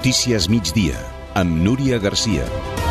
Notícies migdia, amb Núria Garcia.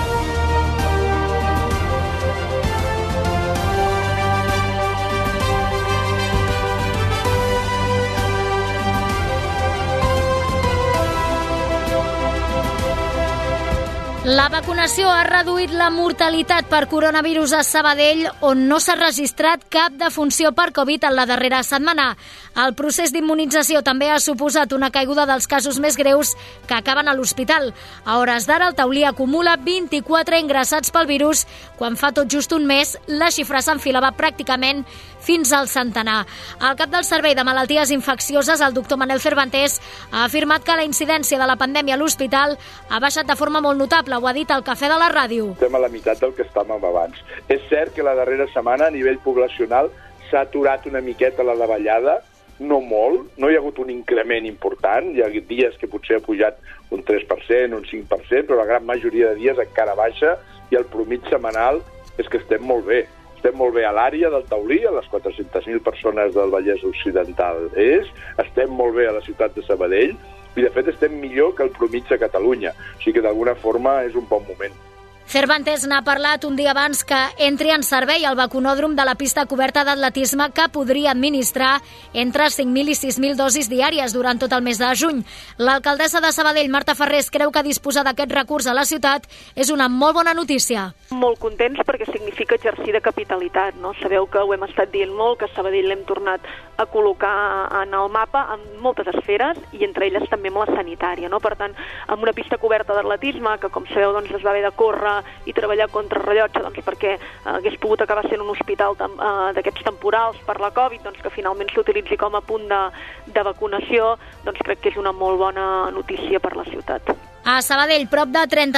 La vacunació ha reduït la mortalitat per coronavirus a Sabadell, on no s'ha registrat cap defunció per Covid en la darrera setmana. El procés d'immunització també ha suposat una caiguda dels casos més greus que acaben a l'hospital. A hores d'ara, el Taulí acumula 24 ingressats pel virus, quan fa tot just un mes la xifra s'enfilava pràcticament fins al centenar. El cap del Servei de Malalties Infeccioses, el doctor Manel Cervantes, ha afirmat que la incidència de la pandèmia a l'hospital ha baixat de forma molt notable. Ho ha dit al Cafè de la Ràdio. Estem a la meitat del que estàvem abans. És cert que la darrera setmana a nivell poblacional s'ha aturat una miqueta la davallada, no molt, no hi ha hagut un increment important, hi ha dies que potser ha pujat un 3%, un 5%, però la gran majoria de dies encara baixa i el promig setmanal és que estem molt bé. Estem molt bé a l'àrea del Taulí, a les 400.000 persones del Vallès Occidental estem molt bé a la ciutat de Sabadell, i de fet estem millor que el promig de Catalunya. O sigui que d'alguna forma és un bon moment. Cervantes n'ha parlat un dia abans que entri en servei el vacunòdrom de la pista coberta d'atletisme, que podria administrar entre 5.000 i 6.000 dosis diàries durant tot el mes de juny. L'alcaldessa de Sabadell, Marta Ferrés, creu que disposar d'aquest recurs a la ciutat és una molt bona notícia. Molt contents perquè significa exercir de capitalitat, no? Sabeu que ho hem estat dient molt, que Sabadell l'hem tornat a col·locar en el mapa en moltes esferes i entre elles també amb la sanitària, no? Per tant, amb una pista coberta d'atletisme que, com sabeu, doncs, es va haver de córrer i treballar contra rellotge, doncs, perquè hagués pogut acabar sent un hospital d'aquests temporals per la Covid, doncs, que finalment s'utilitzi com a punt de vacunació, doncs crec que és una molt bona notícia per la ciutat. A Sabadell, prop de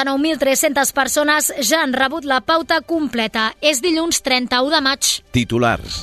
39.300 persones ja han rebut la pauta completa. És dilluns 31 de maig. Titulars.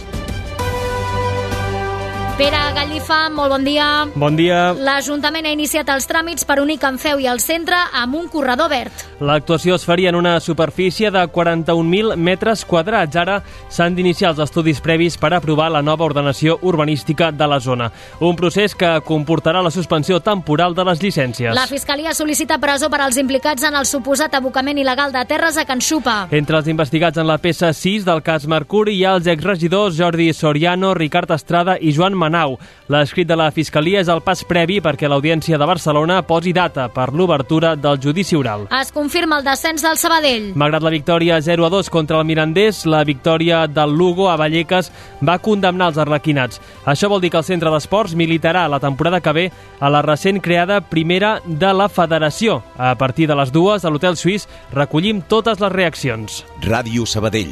Pere Gallifa, molt bon dia. Bon dia. L'Ajuntament ha iniciat els tràmits per unir Can Feu i el centre amb un corredor verd. L'actuació es faria en una superfície de 41.000 metres quadrats. Ara s'han d'iniciar els estudis previs per aprovar la nova ordenació urbanística de la zona. Un procés que comportarà la suspensió temporal de les llicències. La Fiscalia sol·licita presó per als implicats en el suposat abocament il·legal de terres a Can Xupa. Entre els investigats en la peça 6 del cas Mercuri hi ha els exregidors Jordi Soriano, Ricard Estrada i Joan Manau. L'escrit de la Fiscalia és el pas previ perquè l'Audiència de Barcelona posi data per l'obertura del judici oral. Es confirma el descens del Sabadell. Malgrat la victòria 0-2 contra el Mirandés, la victòria del Lugo a Vallecas va condemnar els arlequinats. Això vol dir que el centre d'esports militarà la temporada que ve a la recent creada primera de la Federació. A partir de les 2, a l'Hotel Suís, recollim totes les reaccions. Ràdio Sabadell.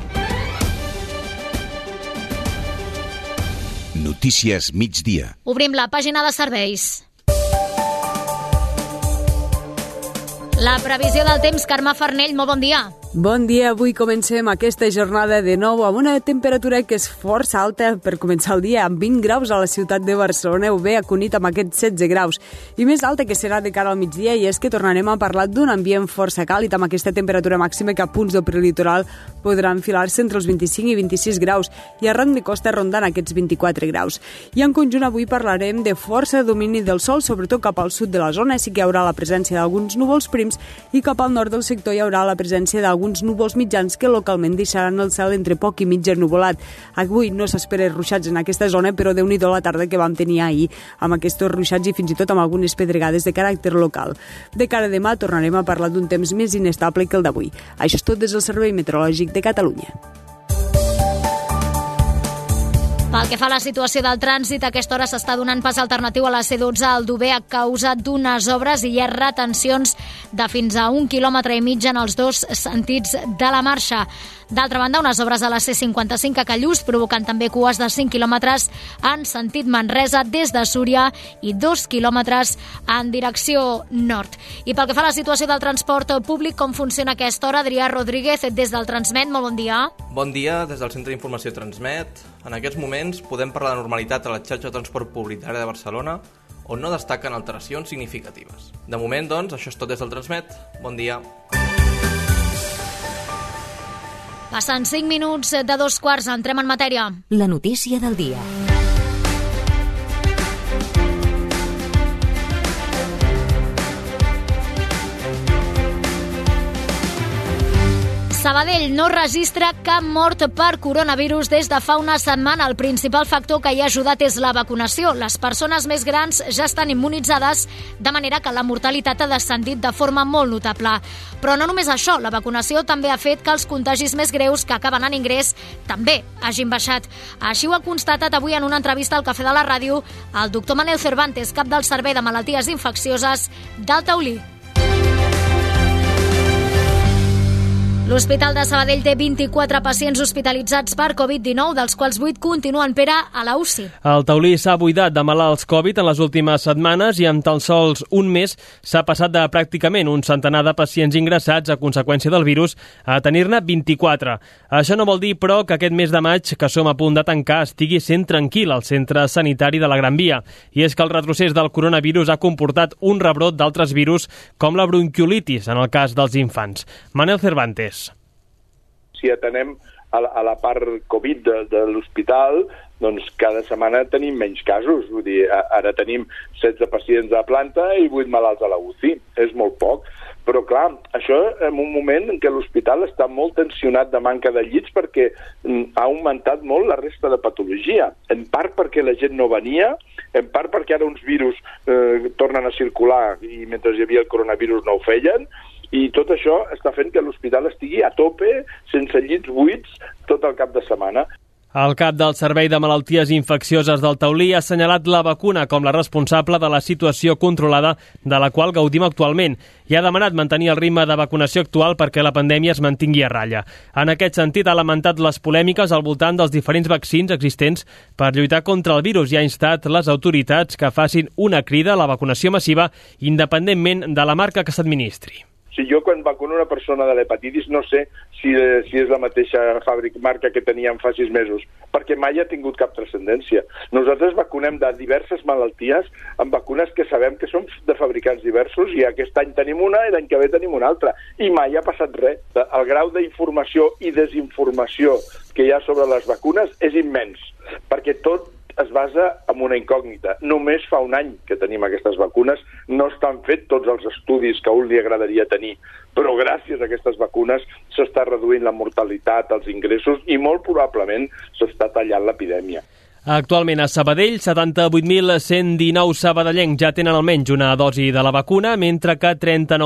Notícies migdia. Obrim la pàgina de serveis. La previsió del temps, Carme Farnell, molt bon dia. Bon dia, avui comencem aquesta jornada de nou amb una temperatura que és força alta per començar el dia, amb 20 graus a la ciutat de Barcelona, o bé a Cunit amb aquests 16 graus, i més alta que serà de cara al migdia, i és que tornarem a parlar d'un ambient força càlid amb aquesta temperatura màxima que a punts del prelitoral podrà enfilar-se entre els 25 i 26 graus i arran de costa rondant aquests 24 graus. I en conjunt avui parlarem de força domini del sol, sobretot cap al sud de la zona, sí que hi haurà la presència d'alguns núvols prims, i cap al nord del sector hi haurà la presència d'alguns núvols mitjans que localment deixaran el cel entre poc i mig ennuvolat. Avui no s'espera ruixats en aquesta zona, però Déu-n'hi-do la tarda que vam tenir ahir, amb aquests ruixats i fins i tot amb algunes pedregades de caràcter local. De cara a demà tornarem a parlar d'un temps més inestable que el d'avui. Això és tot des del Servei Meteorològic de Catalunya. Pel que fa a la situació del trànsit, a aquesta hora s'està donant pas alternatiu a la C12 a Aldover a causa d'unes obres i hi ha retencions de fins a 1,5 quilòmetres en els dos sentits de la marxa. D'altra banda, unes obres a la C55 a Callús provocant també cues de 5 quilòmetres en sentit Manresa des de Súria i 2 quilòmetres en direcció nord. I pel que fa a la situació del transport públic, com funciona a aquesta hora? Adrià Rodríguez, des del Transmet, molt bon dia. Bon dia, des del Centre d'Informació Transmet. En aquests moments podem parlar de normalitat a la xarxa de transport públic d'àrea de Barcelona, on no destaquen alteracions significatives. De moment, doncs, això és tot des del Transmet. Bon dia. Passen 5 minuts de 2:15, entrem en matèria. La notícia del dia. Sabadell no registra cap mort per coronavirus des de fa una setmana. El principal factor que hi ha ajudat és la vacunació. Les persones més grans ja estan immunitzades, de manera que la mortalitat ha descendit de forma molt notable. Però no només això, la vacunació també ha fet que els contagis més greus que acaben en ingrés també hagin baixat. Així ho ha constatat avui en una entrevista al Cafè de la Ràdio el doctor Manel Cervantes, cap del Servei de Malalties Infeccioses del Taulí. L'Hospital de Sabadell té 24 pacients hospitalitzats per Covid-19, dels quals 8 continuen, Pere, a la UCI. El Taulí s'ha buidat de malalts Covid en les últimes setmanes i en tan sols un mes s'ha passat de pràcticament un centenar de pacients ingressats a conseqüència del virus a tenir-ne 24. Això no vol dir, però, que aquest mes de maig, que som a punt de tancar, estigui sent tranquil al centre sanitari de la Gran Via. I és que el retrocés del coronavirus ha comportat un rebrot d'altres virus, com la bronquiolitis, en el cas dels infants. Manel Cervantes. Si atenem a la part Covid de l'hospital, doncs cada setmana tenim menys casos. Vull dir, ara tenim 16 pacients a planta i 8 malalts a la UCI. És molt poc. Però, clar, això en un moment en què l'hospital està molt tensionat de manca de llits perquè ha augmentat molt la resta de patologia. En part perquè la gent no venia, en part perquè ara uns virus tornen a circular i mentre hi havia el coronavirus no ho feien, i tot això està fent que l'hospital estigui a tope, sense llits buits, tot el cap de setmana. El cap del Servei de Malalties Infeccioses del Taulí ha assenyalat la vacuna com la responsable de la situació controlada de la qual gaudim actualment i ha demanat mantenir el ritme de vacunació actual perquè la pandèmia es mantingui a ratlla. En aquest sentit, ha lamentat les polèmiques al voltant dels diferents vaccins existents per lluitar contra el virus i ha instat les autoritats que facin una crida a la vacunació massiva independentment de la marca que s'administri. Si jo quan vacuno una persona de l'hepatitis no sé si és la mateixa marca que teníem fa 6 mesos, perquè mai ha tingut cap transcendència. Nosaltres vacunem de diverses malalties amb vacunes que sabem que són de fabricants diversos i aquest any tenim una i l'any que ve tenim una altra. I mai ha passat res. El grau d'informació i desinformació que hi ha sobre les vacunes és immens, perquè tot es basa en una incògnita. Només fa un any que tenim aquestes vacunes, no estan fets tots els estudis que a un li agradaria tenir, però gràcies a aquestes vacunes s'està reduint la mortalitat, els ingressos i molt probablement s'està tallant l'epidèmia. Actualment a Sabadell, 78.119 sabadellencs ja tenen almenys una dosi de la vacuna, mentre que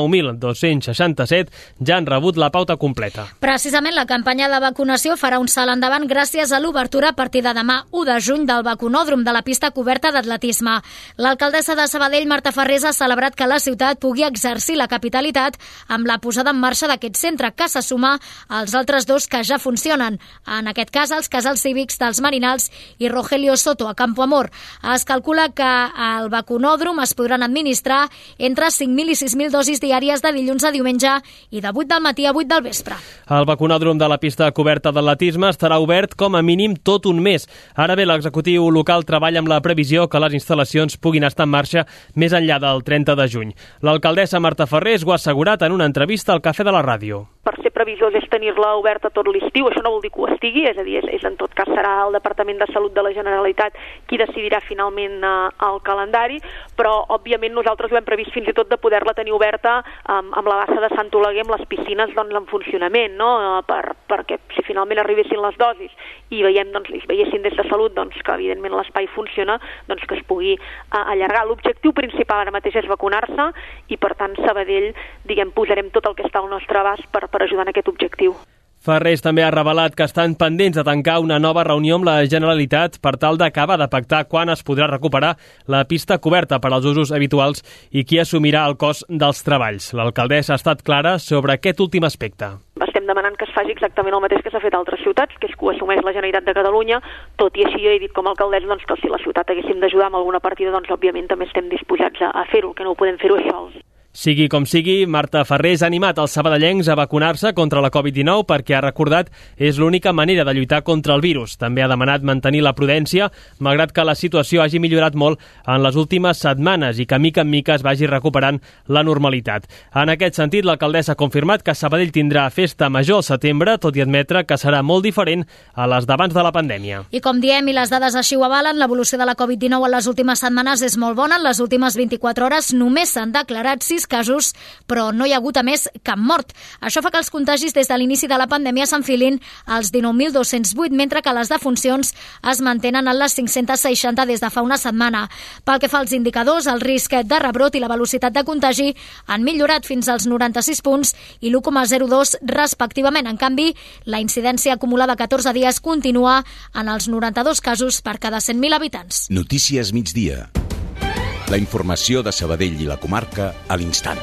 39.267 ja han rebut la pauta completa. Precisament la campanya de vacunació farà un salt endavant gràcies a l'obertura a partir de demà 1 de juny del vacunòdrom de la pista coberta d'atletisme. L'alcaldessa de Sabadell, Marta Farrés, ha celebrat que la ciutat pugui exercir la capitalitat amb la posada en marxa d'aquest centre, que se suma als altres 2 que ja funcionen. En aquest cas, els casals cívics dels Marinals i Rogelio Soto a Campo Amor. Es calcula que al vacunòdrom es podran administrar entre 5.000 i 6.000 dosis diàries de dilluns a diumenge i de 8 del matí a 8 del vespre. El vacunòdrom de la pista coberta d'atletisme estarà obert com a mínim tot un mes. Ara bé, l'executiu local treballa amb la previsió que les instal·lacions puguin estar en marxa més enllà del 30 de juny. L'alcaldessa Marta Farrés ho ha assegurat en una entrevista al Cafè de la Ràdio. Per ser previsors és tenir-la oberta tot l'estiu, això no vol dir que ho estigui, és a dir, és en tot cas serà el Departament de Salut de la Generalitat qui decidirà finalment el calendari, però òbviament nosaltres ho hem previst fins i tot de poder-la tenir oberta amb la bassa de Sant Oleguer, amb les piscines doncs, en funcionament, no? Perquè si finalment arribessin les dosis i veiessin des de Salut doncs, que evidentment l'espai funciona, doncs que es pugui allargar. L'objectiu principal ara mateix és vacunar-se i per tant Sabadell, posarem tot el que està al nostre abast per ajudar en aquest objectiu. Farrés també ha revelat que estan pendents de tancar una nova reunió amb la Generalitat per tal d'acabar de pactar quan es podrà recuperar la pista coberta per als usos habituals i qui assumirà el cost dels treballs. L'alcaldessa ha estat clara sobre aquest últim aspecte. Estem demanant que es faci exactament el mateix que s'ha fet a altres ciutats, que és que ho assumeix la Generalitat de Catalunya, tot i així jo he dit com a alcaldessa doncs, que si la ciutat haguéssim d'ajudar amb alguna partida, doncs òbviament també estem disposats a fer-ho, que no ho podem fer-ho sols. Sigui com sigui, Marta Farrés ha animat els sabadellencs a vacunar-se contra la Covid-19 perquè ha recordat és l'única manera de lluitar contra el virus. També ha demanat mantenir la prudència, malgrat que la situació hagi millorat molt en les últimes setmanes i que mica en mica es vagi recuperant la normalitat. En aquest sentit, l'alcaldessa ha confirmat que Sabadell tindrà festa major al setembre, tot i admetre que serà molt diferent a les d'abans de la pandèmia. I com diem, i les dades així ho avalen, l'evolució de la Covid-19 en les últimes setmanes és molt bona. En les últimes 24 hores només s'han declarat 6 casos, però no hi ha hagut, a més, cap mort. Això fa que els contagis des de l'inici de la pandèmia s'enfilin als 19.208, mentre que les defuncions es mantenen en les 560 des de fa una setmana. Pel que fa als indicadors, el risc de rebrot i la velocitat de contagi han millorat fins als 96 punts i l'1,02 respectivament. En canvi, la incidència acumulada a 14 dies continua en els 92 casos per cada 100.000 habitants. Notícies migdia. La informació de Sabadell i la comarca a l'instant.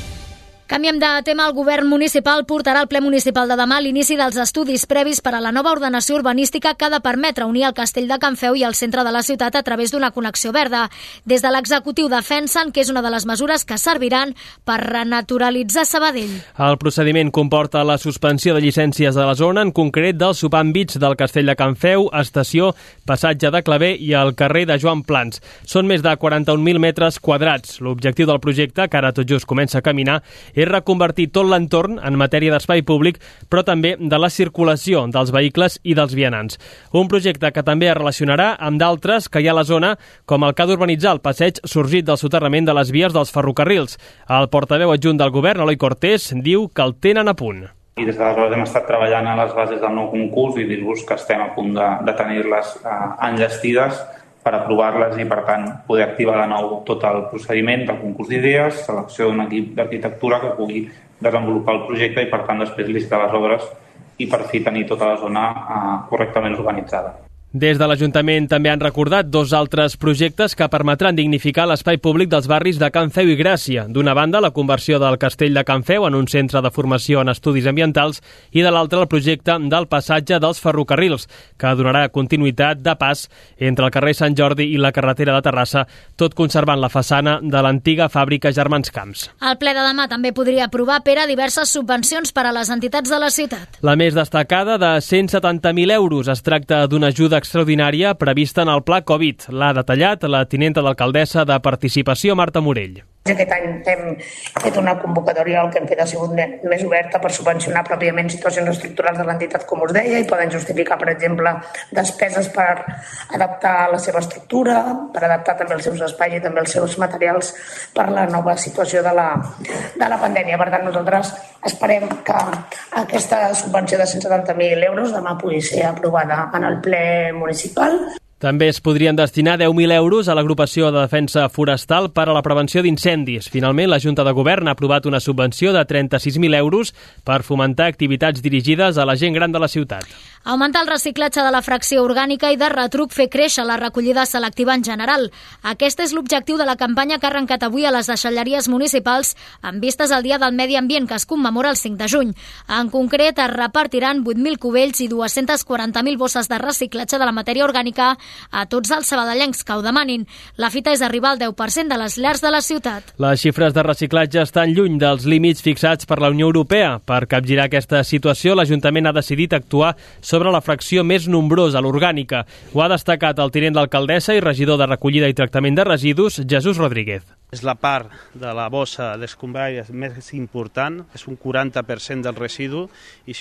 Canviem de tema. El govern municipal portarà al ple municipal de demà l'inici dels estudis previs per a la nova ordenació urbanística que ha de permetre unir el castell de Can Feu i el centre de la ciutat a través d'una connexió verda. Des de l'executiu defensen que és una de les mesures que serviran per renaturalitzar Sabadell. El procediment comporta la suspensió de llicències de la zona, en concret dels subàmbits del castell de Can Feu, estació, passatge de Claver i el carrer de Joan Plans. Són més de 41.000 metres quadrats. L'objectiu del projecte, que ara tot just comença a caminar, és reconvertir tot l'entorn en matèria d'espai públic, però també de la circulació dels vehicles i dels vianants. Un projecte que també es relacionarà amb d'altres que hi ha a la zona, com el que ha d'urbanitzar el passeig sorgit del soterrament de les vies dels ferrocarrils. El portaveu adjunt del govern, Eloi Cortés, diu que el tenen a punt. I des d'aleshores hem estat treballant a les bases del nou concurs i dir-vos que estem a punt de tenir-les enllestides per aprovar-les i, per tant, poder activar de nou tot el procediment del concurs d'idees, selecció d'un equip d'arquitectura que pugui desenvolupar el projecte i, per tant, després licitar les obres i, per fi, tenir tota la zona correctament urbanitzada. Des de l'Ajuntament també han recordat dos altres projectes que permetran dignificar l'espai públic dels barris de Can Feu i Gràcia. D'una banda, la conversió del castell de Can Feu en un centre de formació en estudis ambientals i de l'altra, el projecte del passatge dels ferrocarrils, que donarà continuïtat de pas entre el carrer Sant Jordi i la carretera de Terrassa, tot conservant la façana de l'antiga fàbrica Germans Camps. El ple de demà també podria aprovar, Pere, diverses subvencions per a les entitats de la ciutat. La més destacada, de 170.000 euros, es tracta d'una ajuda extraordinària prevista en el Pla Covid. L'ha detallat la tinenta d'alcaldessa de Participació, Marta Morell. Aquest any hem fet una convocatòria, el que hem fet ha sigut més oberta per subvencionar pròpiament situacions estructurals de l'entitat, com us deia, i poden justificar, per exemple, despeses per adaptar la seva estructura, per adaptar també els seus espais i també els seus materials per la nova situació de la pandèmia. Per tant, nosaltres esperem que aquesta subvenció de 170.000 euros demà pugui ser aprovada en el ple municipal. També es podrien destinar 10.000 euros a l'agrupació de defensa forestal per a la prevenció d'incendis. Finalment, la Junta de Govern ha aprovat una subvenció de 36.000 euros per fomentar activitats dirigides a la gent gran de la ciutat. Augmentar el reciclatge de la fracció orgànica i de retruc fer créixer la recollida selectiva en general. Aquest és l'objectiu de la campanya que ha arrencat avui a les deixalleries municipals amb vistes al Dia del Medi Ambient, que es commemora el 5 de juny. En concret, es repartiran 8.000 cubells i 240.000 bosses de reciclatge de la matèria orgànica a tots els sabadellencs que ho demanin. La fita és arribar al 10% de les llars de la ciutat. Les xifres de reciclatge estan lluny dels límits fixats per la Unió Europea. Per capgirar aquesta situació, l'Ajuntament ha decidit actuar sobre la fracció més nombrosa, l'orgànica. Ho ha destacat el tinent d'alcaldessa i regidor de recollida i tractament de residus, Jesús Rodríguez. És la part de la bossa d'escombraries més important, és un 40% del residu, i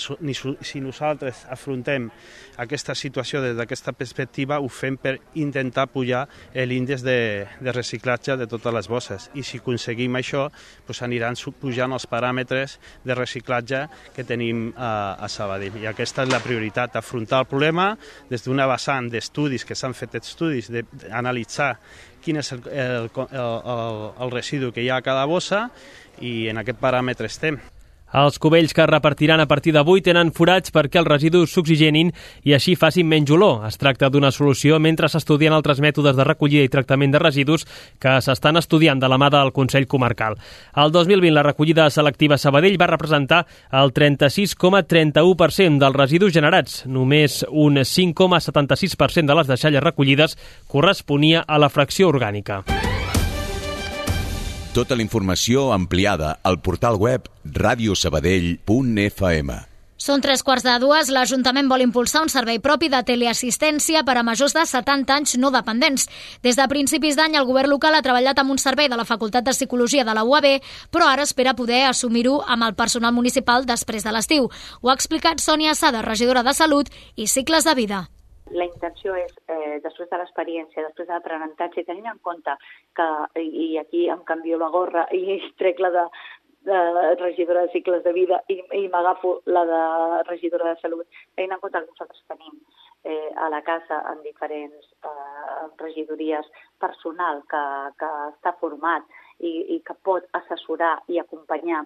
si nosaltres afrontem aquesta situació des d'aquesta perspectiva, ho fem per intentar pujar l'índex de reciclatge de totes les bosses. I si aconseguim això, doncs aniran pujant els paràmetres de reciclatge que tenim a Sabadell. I aquesta és la prioritat, afrontar el problema des d'una vessant d'estudis, que s'han fet estudis, d'analitzar quin és el residu que hi ha a cada bossa, i en aquest paràmetre estem. Els cubells que es repartiran a partir d'avui tenen forats perquè els residus s'oxigenin i així facin menys olor. Es tracta d'una solució mentre s'estudien altres mètodes de recollida i tractament de residus que s'estan estudiant de la mà del Consell Comarcal. El 2020 la recollida selectiva a Sabadell va representar el 36,31% dels residus generats. Només un 5,76% de les deixalles recollides corresponia a la fracció orgànica. Tota la informació ampliada al portal web radiosabadell.fm. Són 3:15. L'Ajuntament vol impulsar un servei propi de teleassistència per a majors de 70 anys no dependents. Des de principis d'any, el govern local ha treballat amb un servei de la Facultat de Psicologia de la UAB, però ara espera poder assumir-ho amb el personal municipal després de l'estiu. Ho ha explicat Sònia Sada, regidora de Salut i Cicles de Vida. La intenció és, després de l'experiència, després de l'aprenentatge, tenint en compte que, i aquí em canvio la gorra i trec la de regidora de cicles de vida i m'agafo la de regidora de salut, tenint en compte que nosaltres tenim a la casa en diferents regidories personal que està format i que pot assessorar i acompanyar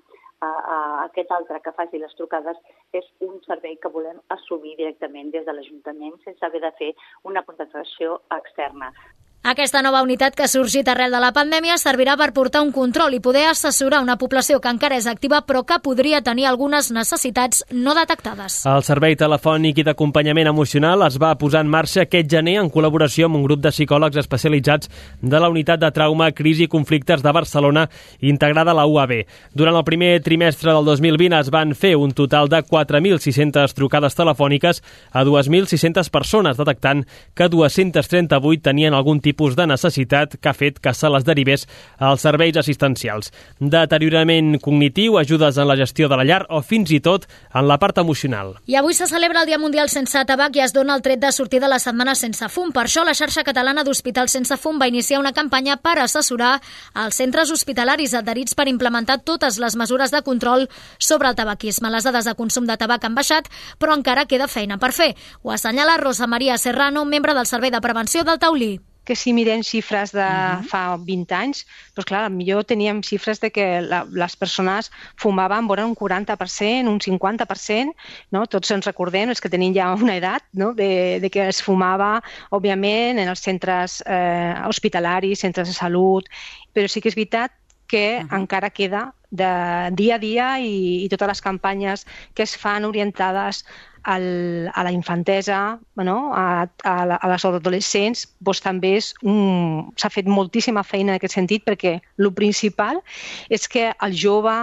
a aquest altre que faci les trucades, és un servei que volem assumir directament des de l'Ajuntament sense haver de fer una contractació externa. Aquesta nova unitat que ha sorgit arrel de la pandèmia servirà per portar un control i poder assessorar una població que encara és activa però que podria tenir algunes necessitats no detectades. El servei telefònic i d'acompanyament emocional es va posar en marxa aquest gener en col·laboració amb un grup de psicòlegs especialitzats de la Unitat de Trauma, Crisi i Conflictes de Barcelona, integrada a la UAB. Durant el primer trimestre del 2020 es van fer un total de 4.600 trucades telefòniques a 2.600 persones, detectant que 238 tenien algun tipus de necessitat que ha fet que se les derivés als serveis assistencials. Deteriorament cognitiu, ajudes en la gestió de la llar o fins i tot en la part emocional. I avui se celebra el Dia Mundial sense tabac i es dona el tret de sortida de la setmana sense fum. Per això la xarxa catalana d'hospitals sense fum va iniciar una campanya per assessorar els centres hospitalaris adherits per implementar totes les mesures de control sobre el tabaquisme. Les dades de consum de tabac han baixat, però encara queda feina per fer. Ho assenyala Rosa Maria Serrano, membre del Servei de Prevenció del Taulí. Que si mirem xifres de fa 20 anys, doncs clar, millor teníem xifres de que les persones fumaven vora un 40%, un 50%, no? Tots ens recordem, els que tenim ja una edat, no? de que es fumava, òbviament, en els centres hospitalaris, centres de salut, però sí que és veritat que encara queda de dia a dia i totes les campanyes que es fan orientades a la infantesa, no? a les adolescents, doncs també s'ha fet moltíssima feina en aquest sentit perquè el principal és que el jove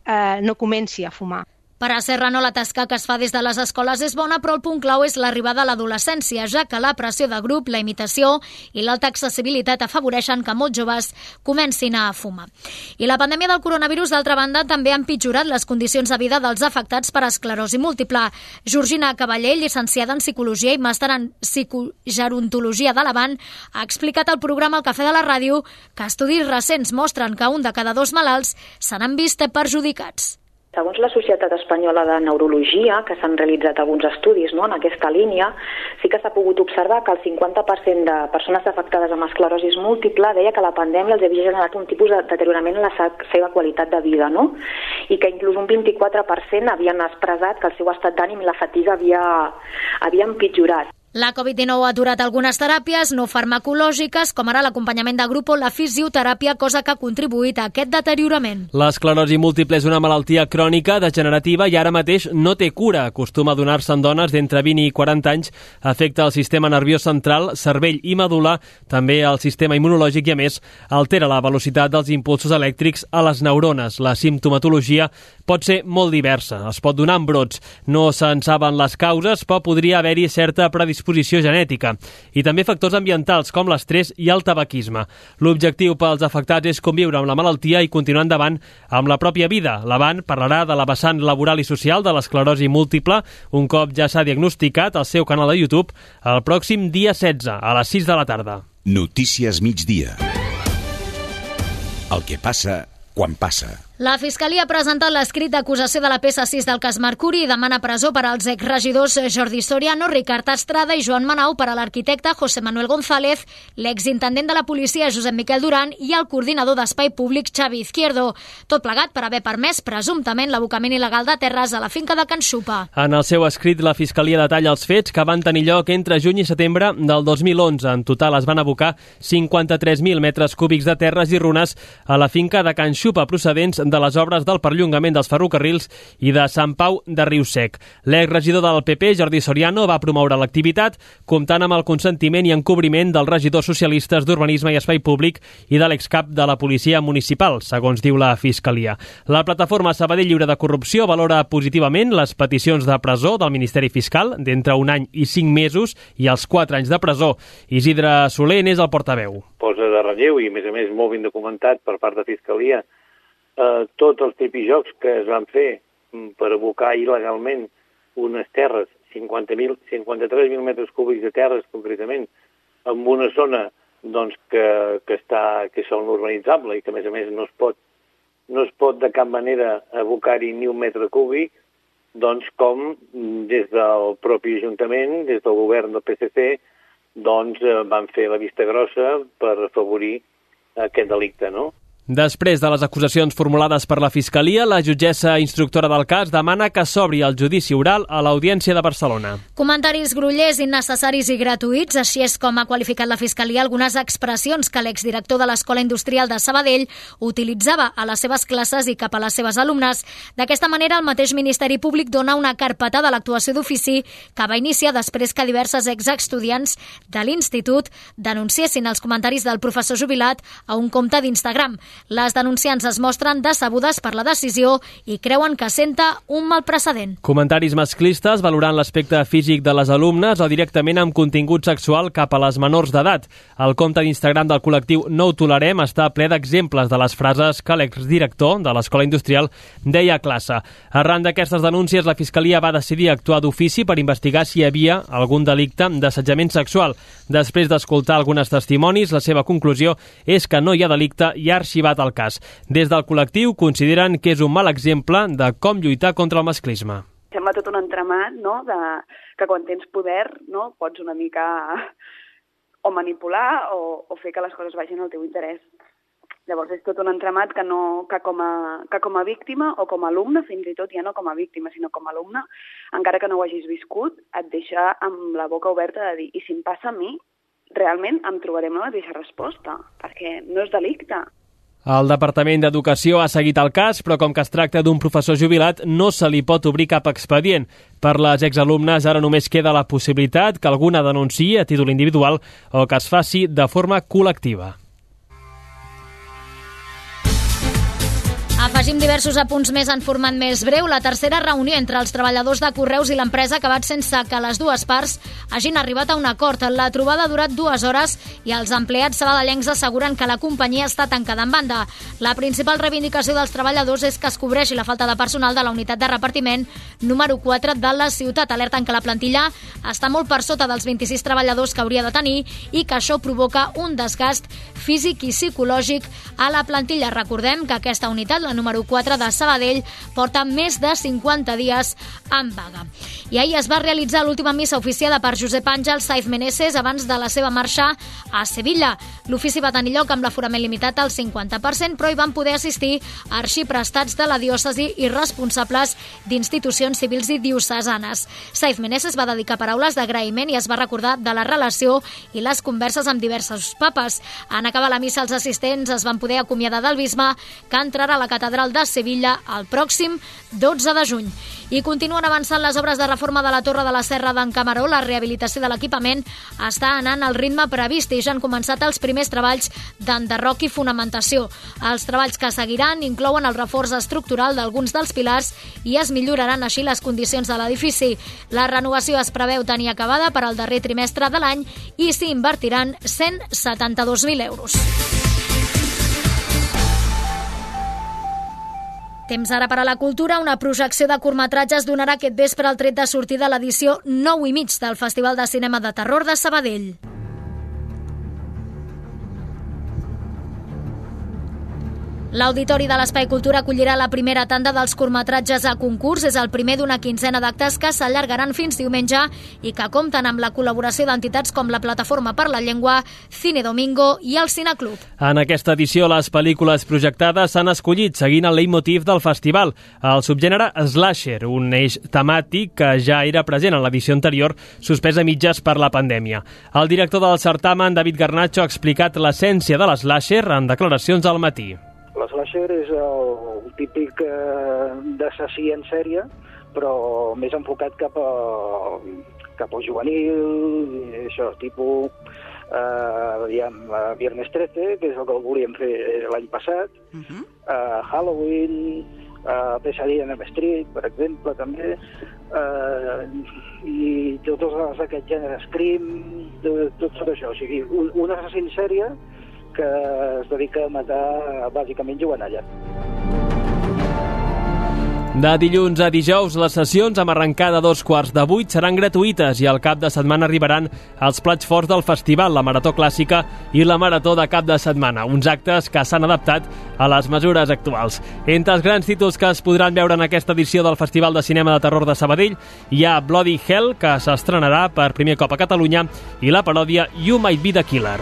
no comenci a fumar. Per a Serrano, la tasca que es fa des de les escoles és bona, però el punt clau és l'arribada a l'adolescència, ja que la pressió de grup, la imitació i l'alta accessibilitat afavoreixen que molts joves comencin a fumar. I la pandèmia del coronavirus, d'altra banda, també ha empitjorat les condicions de vida dels afectats per esclerosi múltiple. Georgina Cavaller, llicenciada en Psicologia i màster en Psicogerontologia de l'Avant, ha explicat al programa El Cafè de la Ràdio que estudis recents mostren que 1 de cada 2 malalts se n'han vist perjudicats. Segons la Societat Espanyola de Neurologia, que s'han realitzat alguns estudis en aquesta línia, sí que s'ha pogut observar que el 50% de persones afectades amb esclerosi múltiple deia que la pandèmia els havia generat un tipus de deteriorament en la seva qualitat de vida, no? I que inclús un 24% havien expressat que el seu estat d'ànim i la fatiga havia empitjorat. La Covid-19 ha aturat algunes teràpies no farmacològiques, com ara l'acompanyament de grup o la fisioteràpia, cosa que ha contribuït a aquest deteriorament. L'esclerosi múltiple és una malaltia crònica, degenerativa i ara mateix no té cura. Acostuma a donar-se en dones d'entre 20 i 40 anys, afecta el sistema nerviós central, cervell i medul·la, també el sistema immunològic i, a més, altera la velocitat dels impulsos elèctrics a les neurones. La simptomatologia pot ser molt diversa. Es pot donar en brots. No se'n saben les causes, però podria haver-hi certa predisposició genètica i també factors ambientals com l'estrès i el tabaquisme. L'objectiu pels afectats és conviure amb la malaltia i continuar endavant amb la pròpia vida. L'Avant parlarà de la vessant laboral i social de l'esclerosi múltiple un cop ja s'ha diagnosticat al seu canal de YouTube el pròxim dia 16 a les 6 de la tarda. Notícies migdia. El que passa quan passa. La Fiscalia ha presentat l'escrit d'acusació de la PS6 del cas Mercuri i demana presó per als exregidors Jordi Soriano, Ricard Estrada i Joan Manau, per a l'arquitecte José Manuel González, l'exintendent de la policia Josep Miquel Duran i el coordinador d'Espai Públic Xavi Izquierdo. Tot plegat per haver permès presumptament l'abocament il·legal de terres a la finca de Can Xupa. En el seu escrit, la Fiscalia detalla els fets que van tenir lloc entre juny i setembre del 2011. En total es van abocar 53.000 metres cúbics de terres i runes a la finca de Can Xupa, procedents de les obres del perllongament dels ferrocarrils i de Sant Pau de Riu-Sec. L'exregidor del PP, Jordi Soriano, va promoure l'activitat comptant amb el consentiment i encobriment dels regidors socialistes d'Urbanisme i Espai Públic i de l'excap de la policia municipal, segons diu la Fiscalia. La plataforma Sabadell Lliure de Corrupció valora positivament les peticions de presó del Ministeri Fiscal d'entre 1 any i 5 mesos i els 4 anys de presó. Isidre Soler n'és el portaveu. Posa de relleu i, a més, molt ben documentat per part de Fiscalia tots els tripijocs que es van fer per abocar il·legalment unes terres, 53.000 metres cúbics de terres concretament, en una zona doncs, que és urbanitzable i que a més no es pot de cap manera abocar-hi ni un metre cúbic, doncs com des del propi Ajuntament, des del govern del PSC, doncs van fer la vista grossa per afavorir aquest delicte, no? Després de les acusacions formulades per la Fiscalia, la jutgessa instructora del cas demana que s'obri el judici oral a l'Audiència de Barcelona. Comentaris grollers, innecessaris i gratuïts, així és com ha qualificat la Fiscalia algunes expressions que l'exdirector de l'Escola Industrial de Sabadell utilitzava a les seves classes i cap a les seves alumnes. D'aquesta manera, el mateix Ministeri Públic dona una carpetada a l'actuació d'ofici que va iniciar després que diverses exestudiants de l'Institut denunciessin els comentaris del professor jubilat a un compte d'Instagram. Les denunciants es mostren decebudes per la decisió i creuen que senta un mal precedent. Comentaris masclistes valorant l'aspecte físic de les alumnes o directament amb contingut sexual cap a les menors d'edat. El compte d'Instagram del col·lectiu No ho tolerem està ple d'exemples de les frases que l'exdirector de l'Escola Industrial deia a classe. Arran d'aquestes denúncies, la Fiscalia va decidir actuar d'ofici per investigar si hi havia algun delicte d'assetjament sexual. Després d'escoltar algunes testimonis, la seva conclusió és que no hi ha delicte i ha arxivat el cas. Des del col·lectiu consideren que és un mal exemple de com lluitar contra el masclisme. Sembla tot un entramat, no?, que quan tens poder, no?, pots una mica o manipular o fer que les coses vagin al teu interès. Llavors és tot un entramat que com a víctima o com a alumne, fins i tot ja no com a víctima, sinó com a alumne, encara que no ho hagis viscut, et deixa amb la boca oberta de dir, i si em passa a mi, realment em trobarem la mateixa resposta, perquè no és delicte. El Departament d'Educació ha seguit el cas, però com que es tracta d'un professor jubilat, no se li pot obrir cap expedient. Per les exalumnes ara només queda la possibilitat que alguna denunciï a títol individual o que es faci de forma col·lectiva. Afegim diversos apunts més en format més breu. La tercera reunió entre els treballadors de Correus i l'empresa ha acabat sense que les dues parts hagin arribat a un acord. La trobada ha durat 2 hores i els empleats sabadellencs asseguren que la companyia està tancada en banda. La principal reivindicació dels treballadors és que es cobreixi la falta de personal de la unitat de repartiment número 4 de la ciutat. Alerten que la plantilla està molt per sota dels 26 treballadors que hauria de tenir i que això provoca un desgast físic i psicològic a la plantilla. Recordem que aquesta unitat, la número 4 de Sabadell, porta més de 50 dies en vaga. I ahir es va realitzar l'última missa oficiada per Josep Àngel Saiz Meneses abans de la seva marxa a Sevilla. L'ofici va tenir lloc amb l'aforament limitat al 50%, però hi van poder assistir arxiprestats de la diòcesi i responsables d'institucions civils i diocesanes. Saiz Meneses va dedicar paraules d'agraïment i es va recordar de la relació i les converses amb diversos papes. En acabar la missa, els assistents es van poder acomiadar del bisbe, que entrarà a la catedral de Sevilla el pròxim 12 de juny. I continuen avançant les obres de reforma de la Torre de la Serra d'en Camaró. La rehabilitació de l'equipament està anant al ritme previst i ja han començat els primers treballs d'enderroc i fonamentació. Els treballs que seguiran inclouen el reforç estructural d'alguns dels pilars i es milloraran així les condicions de l'edifici. La renovació es preveu tenir acabada per al darrer trimestre de l'any i s'hi invertiran 172.000 euros. Temps ara per a la cultura. Una projecció de curtmetratges donarà aquest vespre el tret de sortida a l'edició 9,5 del Festival de Cinema de Terror de Sabadell. L'Auditori de l'Espai Cultura acollirà la primera tanda dels curtmetratges a concurs. És el primer d'una quinzena d'actes que s'allargaran fins diumenge i que compten amb la col·laboració d'entitats com la Plataforma per la Llengua, Cine Domingo i el Cineclub. En aquesta edició, les pel·lícules projectades s'han escollit seguint el leitmotiv del festival, el subgènere slasher, un eix temàtic que ja era present en l'edició anterior, suspès a mitges per la pandèmia. El director del certamen, David Garnacho, ha explicat l'essència de l'slasher en declaracions al Matí. L'slasher és el típic d'assassí en sèrie, però més enfocat cap al juvenil, i això, tipus Viernes 13, que és el que volíem fer l'any passat, Halloween, Pesadilla en Elm Street, per exemple, també, i tots aquest gènere, Scream, tot això. O sigui, un assassí en sèrie que es dedica a matar bàsicament jovenalla. De dilluns a dijous, les sessions amb arrencada a 7:15 seran gratuïtes i al cap de setmana arribaran els plats forts del festival, la Marató Clàssica i la Marató de cap de setmana, uns actes que s'han adaptat a les mesures actuals. Entre els grans títols que es podran veure en aquesta edició del Festival de Cinema de Terror de Sabadell hi ha Bloody Hell, que s'estrenarà per primer cop a Catalunya, i la paròdia You Might Be the Killer.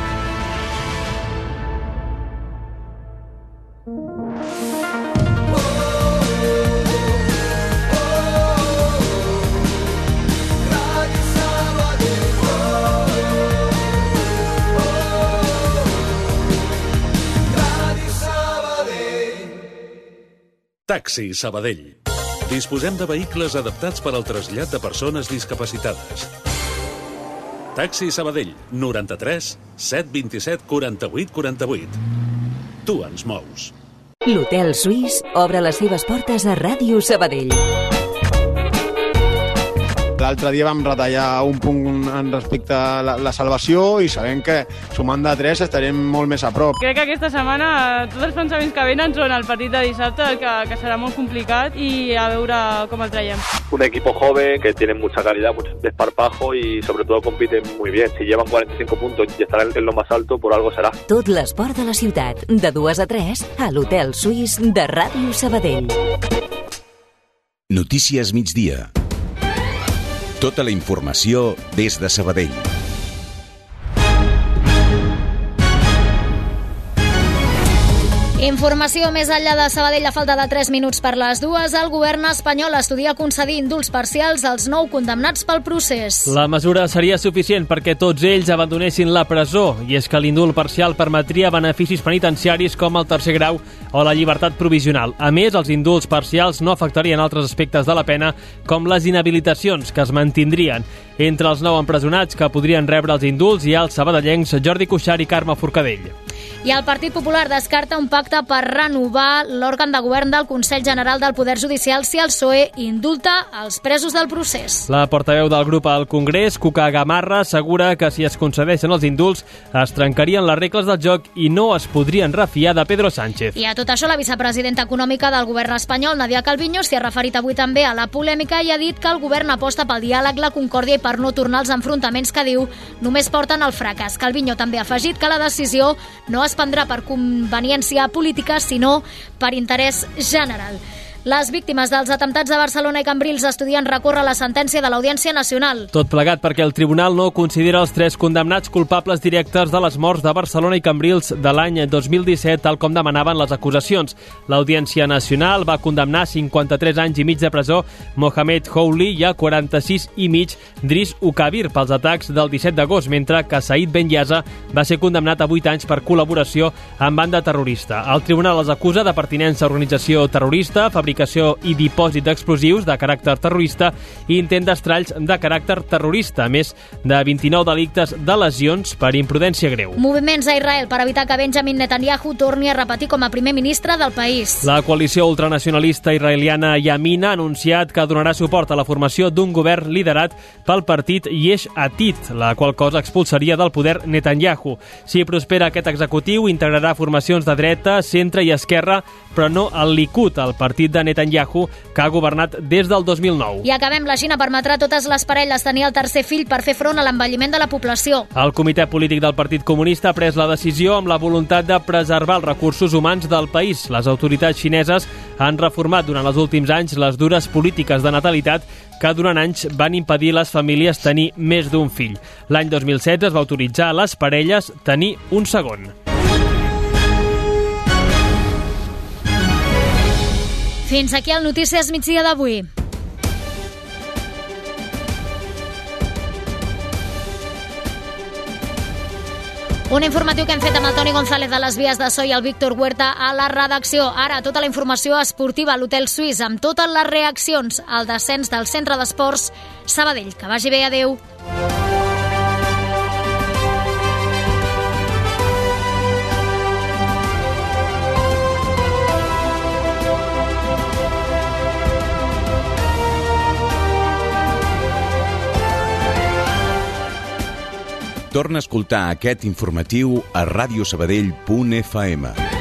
Taxi Sabadell. Disposem de vehicles adaptats per al trasllat de persones discapacitades. Taxi Sabadell, 93 727 48 48. Tu ens mous. L'Hotel Suís obre les seves portes a Ràdio Sabadell. L'altre dia vam retallar un punt en respecte a la salvació i sabem que sumant de 3 estarem molt més a prop. Crec que aquesta setmana tots els pensaments que venen són el partit de dissabte, que serà molt complicat, i a veure com el traiem. Un equipo joven que tiene mucha calidad, mucho desparpajo y sobre todo compiten muy bien. Si llevan 45 puntos y estarán en lo más alto, por algo será. Tot l'esport de la ciutat, de 2 a 3, a l'Hotel Suís de Ràdio Sabadell. Notícies migdia. Tota la informació des de Sabadell. Informació més enllà de Sabadell. A falta de 3 minuts per les 2, el govern espanyol estudia concedir indults parcials als 9 condemnats pel procés. La mesura seria suficient perquè tots ells abandonessin la presó, i és que l'indult parcial permetria beneficis penitenciaris com el tercer grau o la llibertat provisional. A més, els indults parcials no afectarien altres aspectes de la pena, com les inhabilitacions, que es mantindrien. Entre els 9 empresonats que podrien rebre els indults hi ha els sabadellencs Jordi Cuixart i Carme Forcadell. I el Partit Popular descarta un pacte per renovar l'òrgan de govern del Consell General del Poder Judicial si el PSOE indulta els presos del procés. La portaveu del grup al Congrés, Cuca Gamarra, assegura que si es concedeixen els indults es trencarien les regles del joc i no es podrien refiar de Pedro Sánchez. I a tot això, la vicepresidenta econòmica del govern espanyol, Nadia Calviño, s'hi ha referit avui també a la polèmica i ha dit que el govern aposta pel diàleg, la concòrdia i per no tornar als enfrontaments que diu només porten al fracàs. Calviño també ha afegit que la decisió no es prendrà per conveniència política, sinó per interès general. Les víctimes dels atemptats de Barcelona i Cambrils estudien recórrer la sentència de l'Audiència Nacional. Tot plegat perquè el tribunal no considera els 3 condemnats culpables directes de les morts de Barcelona i Cambrils de l'any 2017, tal com demanaven les acusacions. L'Audiència Nacional va condemnar 53 anys i mig de presó Mohamed Houli i a 46 i mig Driss Ukabir pels atacs del 17 d'agost, mentre que Said Ben Yasa va ser condemnat a 8 anys per col·laboració amb banda terrorista. El tribunal els acusa de pertinença a organització terrorista, fabricació i dipòsit d'explosius de caràcter terrorista i intent d'estralls de caràcter terrorista, a més de 29 delictes de lesions per imprudència greu. Moviments a Israel per evitar que Benjamin Netanyahu torni a repetir com a primer ministre del país. La coalició ultranacionalista israeliana Yamina ha anunciat que donarà suport a la formació d'un govern liderat pel partit Yesh Atid, la qual cosa expulsaria del poder Netanyahu. Si prospera aquest executiu, integrarà formacions de dreta, centre i esquerra, però no el Likud, el partit de Netanyahu, que ha governat des del 2009. I acabem. La Xina permetrà a totes les parelles tenir el tercer fill per fer front a l'envelliment de la població. El comitè polític del Partit Comunista ha pres la decisió amb la voluntat de preservar els recursos humans del país. Les autoritats xineses han reformat durant els últims anys les dures polítiques de natalitat que durant anys van impedir a les famílies tenir més d'un fill. L'any 2016 es va autoritzar a les parelles tenir un segon. Fins aquí el Notícies Migdia d'avui. Un informatiu que hem fet amb el Toni González de les vies de so i el Víctor Huerta a la redacció. Ara, tota la informació esportiva a l'Hotel Suís, amb totes les reaccions al descens del Centre d'Esports Sabadell. Que vagi bé, adeu. Torna a escoltar aquest informatiu a radiosabadell.fm.